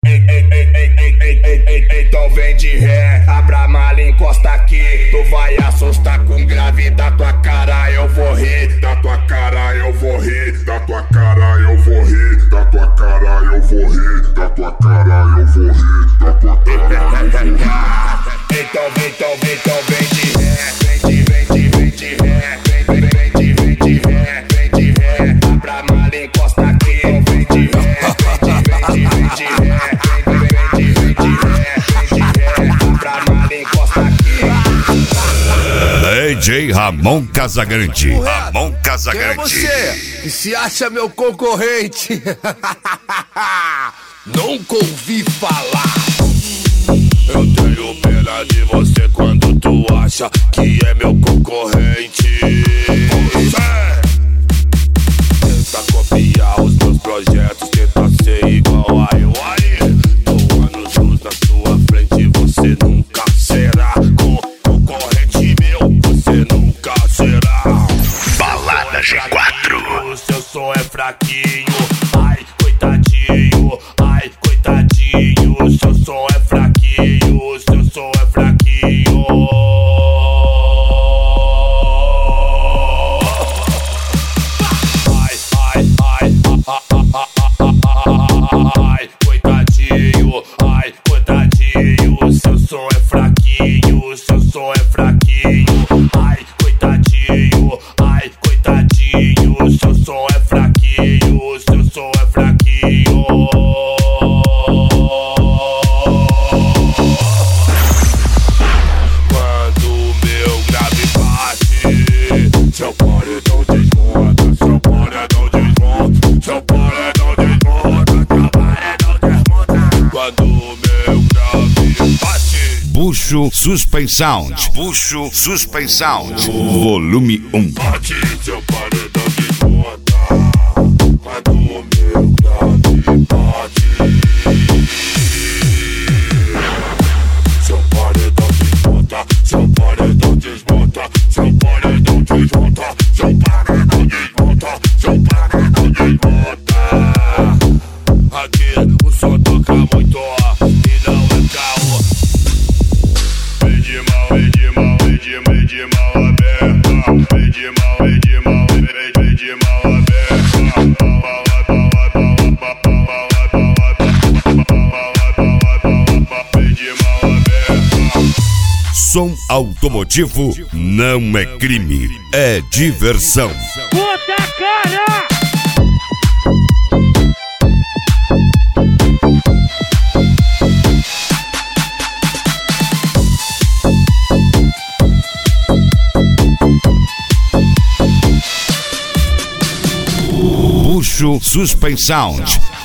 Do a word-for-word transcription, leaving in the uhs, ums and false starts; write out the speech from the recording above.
Então vem de ré, abra a mala, encosta aqui. Tu vai assustar com grave da tua cara, eu vou rir. Da tua cara eu vou rir, da tua cara eu vou rir, da tua cara eu vou rir, da tua cara eu vou rir, da tua cara eu vou rir. Então vem, então vem, então vem de ré, vem de, vem de, vem de ré, vem, vem, vem de, vem de ré, vem de ré, abra a mala, encosta aqui. Vem de ré, vem de, vem de, vem de ré, vem, vem, vem de, vem de ré, vem de ré, abra a mala, encosta aqui. D J Ramon Casagrande, Ramon Casagrande. Quem é você que se acha meu concorrente? Nunca ouvi falar. Eu tenho pena de você quando tu acha que é meu concorrente. Você tenta copiar os meus projetos, tenta ser igual a eu aí. Tô anos luz na sua frente, você nunca será concorrente meu, você nunca será. Balada G quatro. O seu som é fraquinho, ai coitadinho, ai coitadinho. O seu som é fraquinho, o seu som é fraquinho. Ai, ai, ai, ai, ai, ai, coitadinho, ai coitadinho. O seu som é fraquinho, o seu som é fraquinho. Ai coitadinho, ai coitadinho. O seu som é fraquinho, o seu som é fraquinho. Quando o meu grave bate, seu paredão desmonta, seu paredão desmonta, seu paredão desmonta, seu paredão desmonta. Quando o meu grave bate, Bucho Suspensão, Bucho Suspensão, volume um. bate, seu paredão desmonta. Quando o meu grave bate, seu paredão desmonta, seu paredão desmonta, seu paredão desmonta, seu paredão desmonta, seu paredão desmonta. Aqui o som toca muito e não é caô. Vem de mal, vem de mal, vem de, vem de mal aberta. Vem de mal, vem de mal, vem, vem, vem de mal aberta. Vem de mal aberta. Som automotivo não é crime, é diversão. Puta cara! Bucho Suspensão.